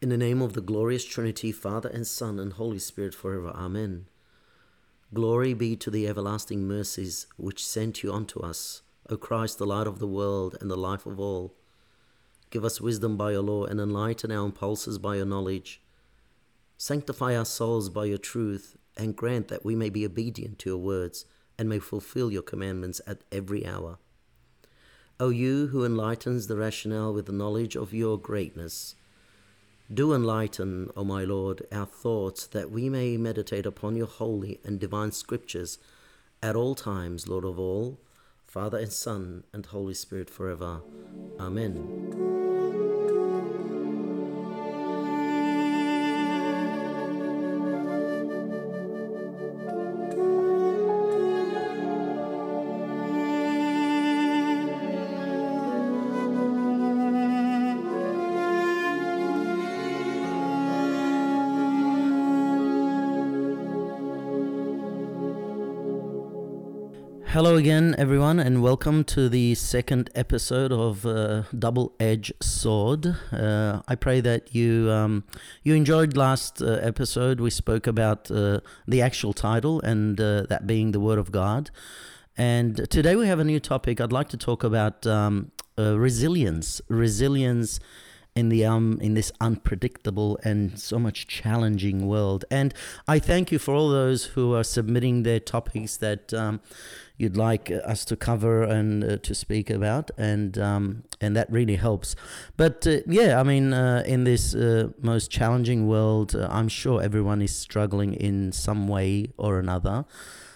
In the name of the glorious Trinity, Father and Son and Holy Spirit, forever. Amen. Glory be to the everlasting mercies which sent you unto us, O Christ, the light of the world and the life of all. Give us wisdom by your law and enlighten our impulses by your knowledge. Sanctify our souls by your truth and grant that we may be obedient to your words and may fulfill your commandments at every hour. O you who enlightens the rationale with the knowledge of your greatness, do enlighten, O my Lord, our thoughts that we may meditate upon your holy and divine scriptures at all times, Lord of all, Father and Son and Holy Spirit forever. Amen. Hello again, everyone, and welcome to the second episode of Double-Edged Sword. I pray that you enjoyed last episode. We spoke about the actual title, and that being the Word of God. And today we have a new topic. I'd like to talk about resilience in this unpredictable and so much challenging world. And I thank you for all those who are submitting their topics that you'd like us to cover and to speak about, and that really helps. But in this most challenging world, I'm sure everyone is struggling in some way or another.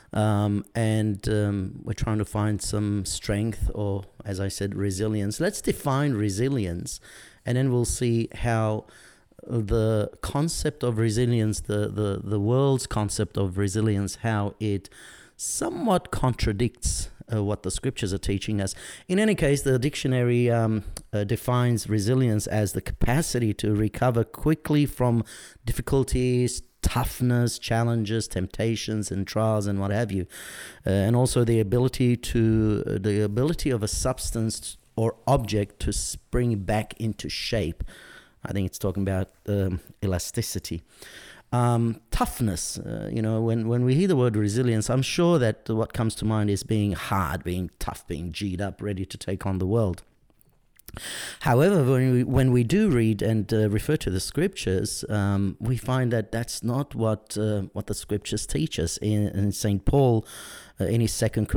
We're trying to find some strength, or, as I said, resilience. Let's define resilience, and then we'll see how the concept of resilience, the world's concept of resilience, how it somewhat contradicts what the scriptures are teaching us. In any case, the dictionary defines resilience as the capacity to recover quickly from difficulties, toughness, challenges, temptations, and trials, and what have you, and also the ability of a substance or object to spring back into shape. I think it's talking about elasticity. Toughness, when we hear the word resilience, I'm sure that what comes to mind is being hard, being tough, being G'd up, ready to take on the world. However, when we do read and refer to the scriptures, we find that that's not what the scriptures teach us. In St. Paul, in his second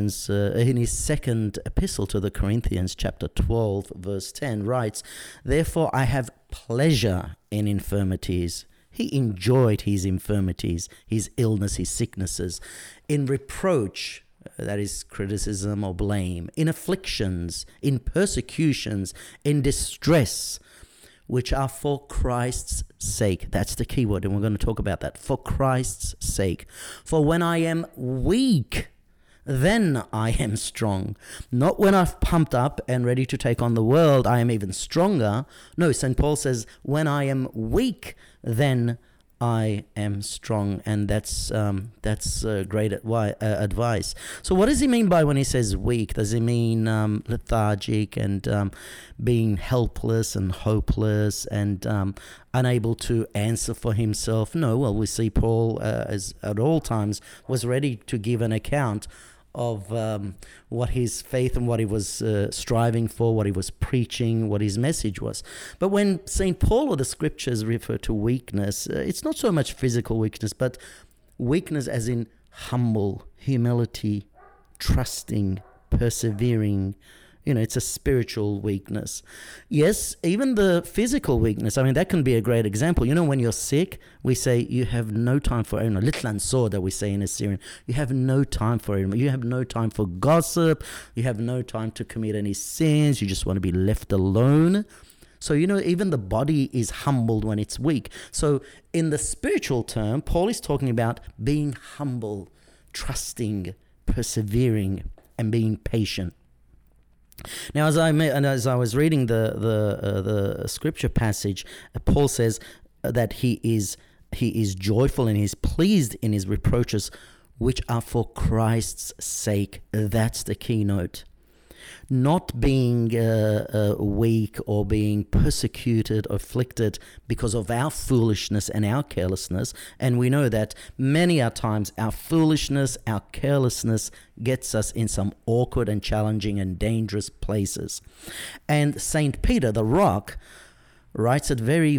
epistle to the Corinthians, chapter 12, verse 10, writes, "Therefore I have pleasure in infirmities." He enjoyed his infirmities, his illness, his sicknesses, in reproach, that is criticism or blame, in afflictions, in persecutions, in distress, which are for Christ's sake. That's the key word, and we're going to talk about that. For Christ's sake. For when I am weak, then I am strong. Not when I've pumped up and ready to take on the world, I am even stronger. No, St. Paul says, when I am weak, then I am strong. And that's great advice. So what does he mean by when he says weak? Does he mean lethargic and being helpless and hopeless and unable to answer for himself? No, well, we see Paul, as at all times, was ready to give an account of what his faith and what he was striving for, what he was preaching, what his message was. But when St. Paul or the scriptures refer to weakness, it's not so much physical weakness, but weakness as in humble, humility, trusting, persevering. It's a spiritual weakness. Yes, even the physical weakness, that can be a great example. When you're sick, we say you have no time for litlan soda, we say in Assyrian. You have no time for it. You have no time for gossip. You have no time to commit any sins. You just want to be left alone. So, even the body is humbled when it's weak. So, in the spiritual term, Paul is talking about being humble, trusting, persevering, and being patient. Now, as I was reading the scripture passage, Paul says that he is joyful and he's pleased in his reproaches, which are for Christ's sake. That's the keynote. not being weak or being persecuted, afflicted because of our foolishness and our carelessness. And we know that many a times our foolishness, our carelessness gets us in some awkward and challenging and dangerous places. And St. Peter, the rock, writes it very,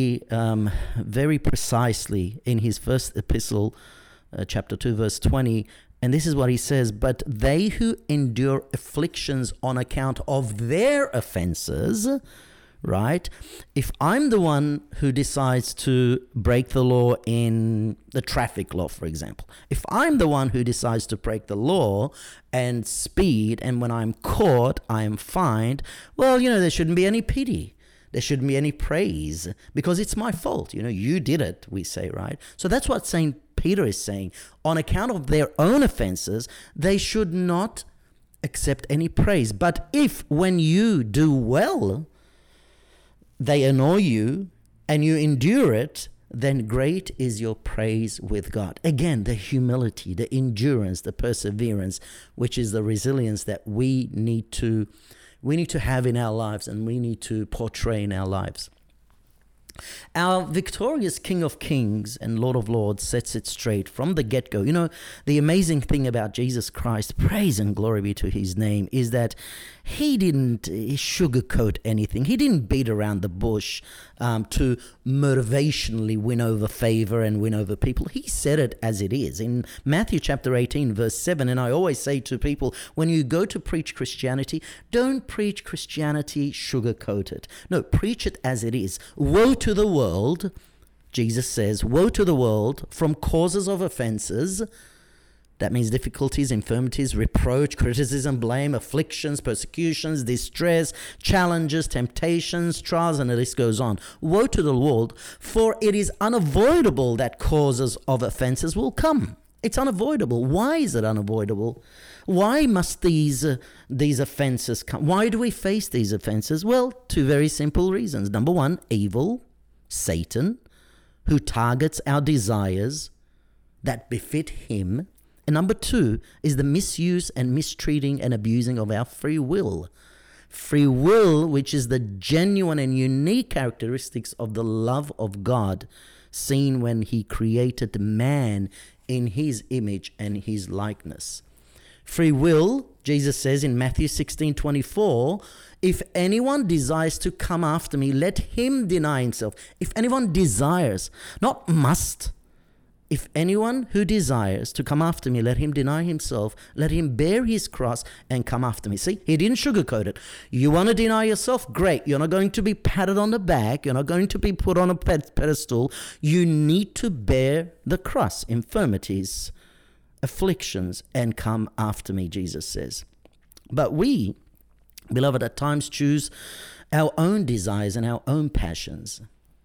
very precisely in his first epistle, chapter 2, verse 20. And this is what he says: "But they who endure afflictions on account of their offenses," right? If I'm the one who decides to break the law in the traffic law, for example, if I'm the one who decides to break the law and speed, and when I'm caught, I'm fined, well, there shouldn't be any pity. There shouldn't be any praise because it's my fault. You did it, we say, right? So that's what St. Peter is saying. On account of their own offenses, they should not accept any praise. But if when you do well, they annoy you and you endure it, then great is your praise with God. Again, the humility, the endurance, the perseverance, which is the resilience that we need to have in our lives and we need to portray in our lives. Our victorious King of Kings and Lord of Lords sets it straight from the get-go. The amazing thing about Jesus Christ, praise and glory be to his name, is that he didn't sugarcoat anything. He didn't beat around the bush to motivationally win over favor and win over people. He said it as it is. In Matthew chapter 18, verse 7, and I always say to people, when you go to preach Christianity, don't preach Christianity sugarcoated. No, preach it as it is. Woe to the world, Jesus says, woe to the world from causes of offenses. That means difficulties, infirmities, reproach, criticism, blame, afflictions, persecutions, distress, challenges, temptations, trials, and the list goes on. Woe to the world, for it is unavoidable that causes of offenses will come. It's unavoidable. Why is it unavoidable? Why must these offenses come? Why do we face these offenses? Well, two very simple reasons. Number one, evil, Satan, who targets our desires that befit him. And number two is the misuse and mistreating and abusing of our free will. Free will, which is the genuine and unique characteristics of the love of God, seen when he created man in his image and his likeness. Free will, Jesus says in Matthew 16:24, if anyone desires to come after me, let him deny himself. If anyone desires, not must. If anyone who desires to come after me, let him deny himself, let him bear his cross and come after me. See, he didn't sugarcoat it. You want to deny yourself? Great. You're not going to be patted on the back. You're not going to be put on a pedestal. You need to bear the cross, infirmities, afflictions, and come after me, Jesus says. But we, beloved, at times choose our own desires and our own passions.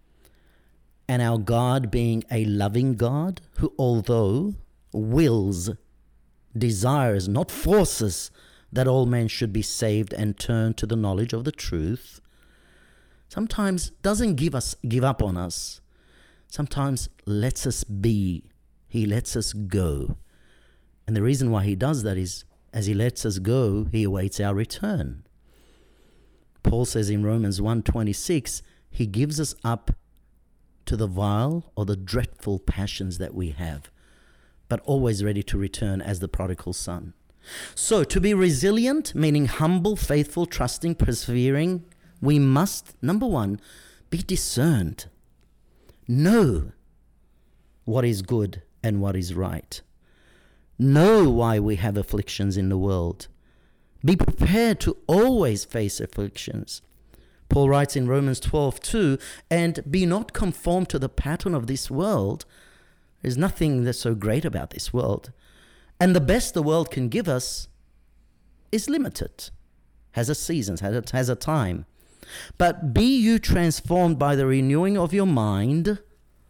And our God being a loving God who, although wills, desires, not forces, that all men should be saved and turn to the knowledge of the truth, sometimes doesn't give up on us. Sometimes lets us be. He lets us go. And the reason why he does that is, as he lets us go, he awaits our return. Paul says in Romans 1:26, he gives us up to the vile or the dreadful passions that we have, but always ready to return as the prodigal son. So to be resilient, meaning humble, faithful, trusting, persevering, we must, number one, be discerned. Know what is good and what is right. Know why we have afflictions in the world. Be prepared to always face afflictions. Paul writes in Romans 12:2, and be not conformed to the pattern of this world. There's nothing that's so great about this world. And the best the world can give us is limited, has a season, has a time. But be you transformed by the renewing of your mind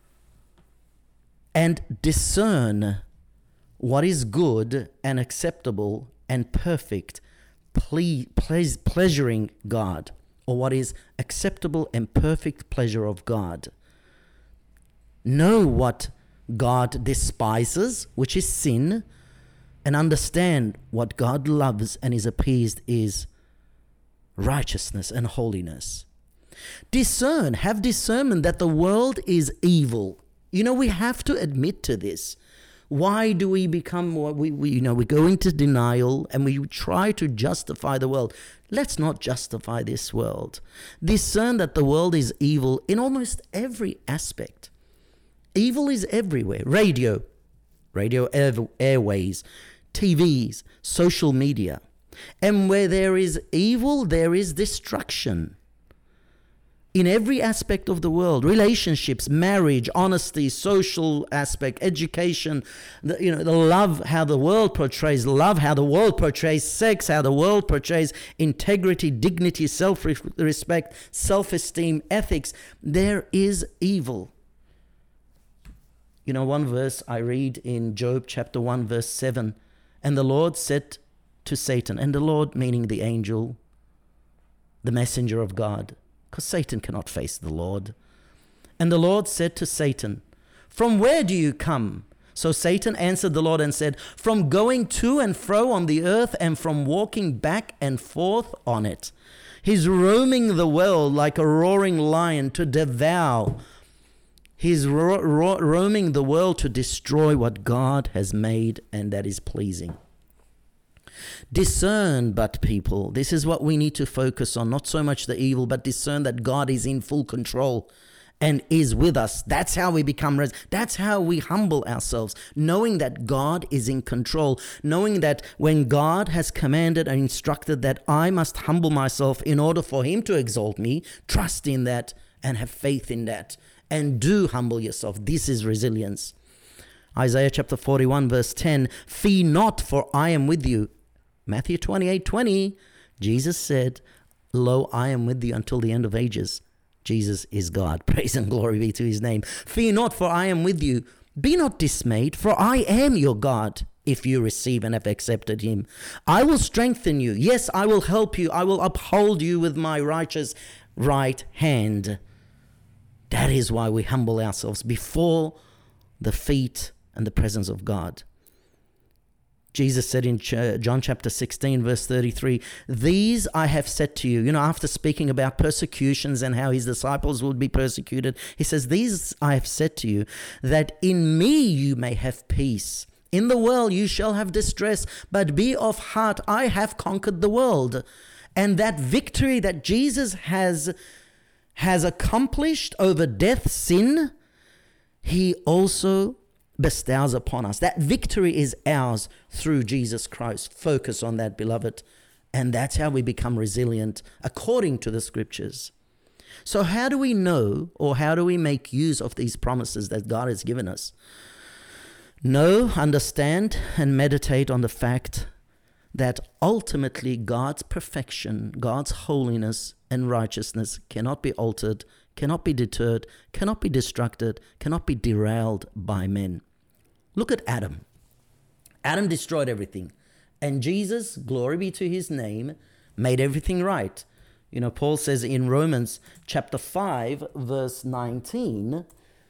and discern what is good and acceptable and perfect, pleasuring God, or what is acceptable and perfect pleasure of God. Know what God despises, which is sin, and understand what God loves and is appeased is righteousness and holiness. Discern, have discernment that the world is evil. We have to admit to this. Why do we become we go into denial and we try to justify the world? Let's not justify this world. Discern that the world is evil in almost every aspect. Evil is everywhere. Radio airways, TVs, social media. And where there is evil, there is destruction. In every aspect of the world, relationships, marriage, honesty, social aspect, education, the love, how the world portrays love, how the world portrays sex, how the world portrays integrity, dignity, self-respect, self-esteem, ethics. There is evil. One verse I read in Job chapter 1 verse 7, and the Lord said to Satan, and the Lord meaning the angel, the messenger of God, because Satan cannot face the Lord. And the Lord said to Satan, from where do you come? So Satan answered the Lord and said, from going to and fro on the earth and from walking back and forth on it. He's roaming the world like a roaring lion to devour. He's roaming the world to destroy what God has made and that is pleasing. Discern, but people, this is what we need to focus on, not so much the evil, but discern that God is in full control and is with us. That's how we become that's how we humble ourselves, knowing that God is in control, knowing that when God has commanded and instructed that I must humble myself in order for him to exalt me, trust in that and have faith in that, and do humble yourself. This is resilience. Isaiah chapter 41 verse 10, fear not, for I am with you. Matthew 28:20, Jesus said, lo, I am with you until the end of ages. Jesus is God. Praise and glory be to his name. Fear not, for I am with you. Be not dismayed, for I am your God, if you receive and have accepted him. I will strengthen you. Yes, I will help you. I will uphold you with my righteous right hand. That is why we humble ourselves before the feet and the presence of God. Jesus said in John chapter 16, verse 33, these I have said to you. After speaking about persecutions and how his disciples would be persecuted, he says, these I have said to you, that in me you may have peace. In the world you shall have distress, but be of heart, I have conquered the world. And that victory that Jesus has accomplished over death, sin, he also bestows upon us. That victory is ours through Jesus Christ. Focus on that, beloved. And that's how we become resilient according to the scriptures. So how do we know, or how do we make use of these promises that God has given us? Know, understand, and meditate on the fact that ultimately God's perfection, God's holiness and righteousness cannot be altered, cannot be deterred, cannot be distracted, cannot be derailed by men. Look at Adam. Adam destroyed everything. And Jesus, glory be to his name, made everything right. Paul says in Romans chapter 5, verse 19,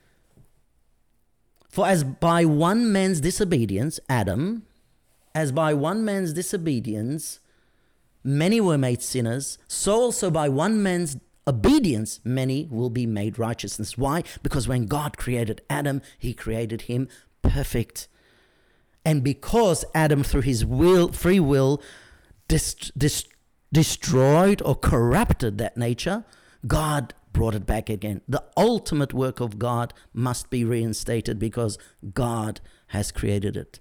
for as by one man's disobedience, Adam, as by one man's disobedience, many were made sinners, so also by one man's obedience, many will be made righteousness. Why? Because when God created Adam, he created him perfect. And because Adam, through his free will, destroyed or corrupted that nature, God brought it back again. The ultimate work of God must be reinstated because God has created it.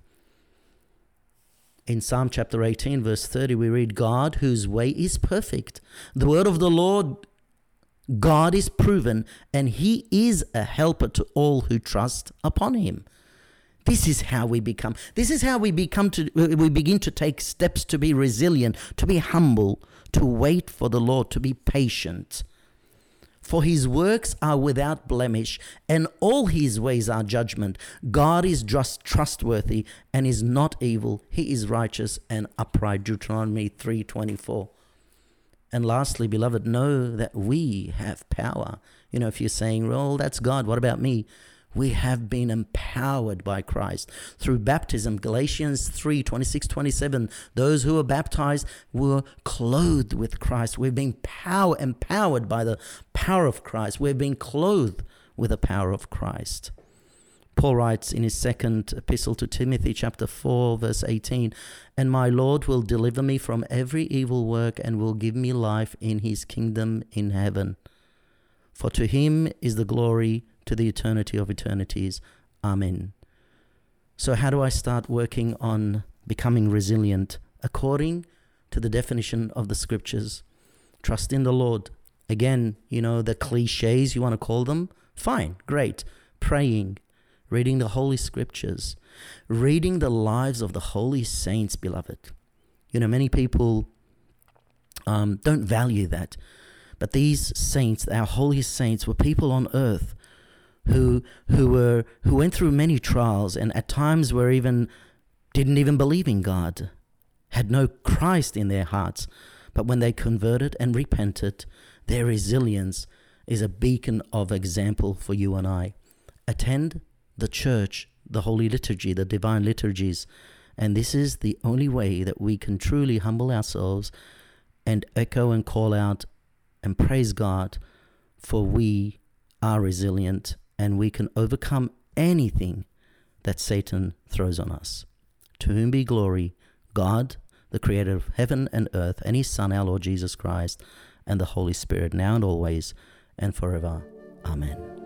In Psalm chapter 18, verse 30, we read, God, whose way is perfect. The word of the Lord, God is proven, and he is a helper to all who trust upon him. This is how we become. This is how we begin to take steps to be resilient, to be humble, to wait for the Lord, to be patient. For his works are without blemish, and all his ways are judgment. God is just trustworthy and is not evil. He is righteous and upright. Deuteronomy 3:24. And lastly, beloved, know that we have power. If you're saying, well, that's God, what about me? We have been empowered by Christ through baptism. Galatians 3:26-27. Those who were baptized were clothed with Christ. We've been empowered by the power of Christ. We've been clothed with the power of Christ. Paul writes in his second epistle to Timothy, chapter 4, verse 18, "And my Lord will deliver me from every evil work and will give me life in his kingdom in heaven. For to him is the glory to the eternity of eternities. Amen." So how do I start working on becoming resilient? According to the definition of the scriptures. Trust in the Lord. Again, the cliches you want to call them, fine, great. Praying, reading the Holy Scriptures, reading the lives of the holy saints, beloved. Many people don't value that. But these saints, our holy saints, were people on earth who went through many trials and at times didn't even believe in God, had no Christ in their hearts. But when they converted and repented, their resilience is a beacon of example for you and I. Attend the church, the holy liturgy, the divine liturgies. And this is the only way that we can truly humble ourselves and echo and call out and praise God, for we are resilient and we can overcome anything that Satan throws on us. To whom be glory, God, the creator of heaven and earth, and his Son, our Lord Jesus Christ, and the Holy Spirit, now and always and forever. Amen.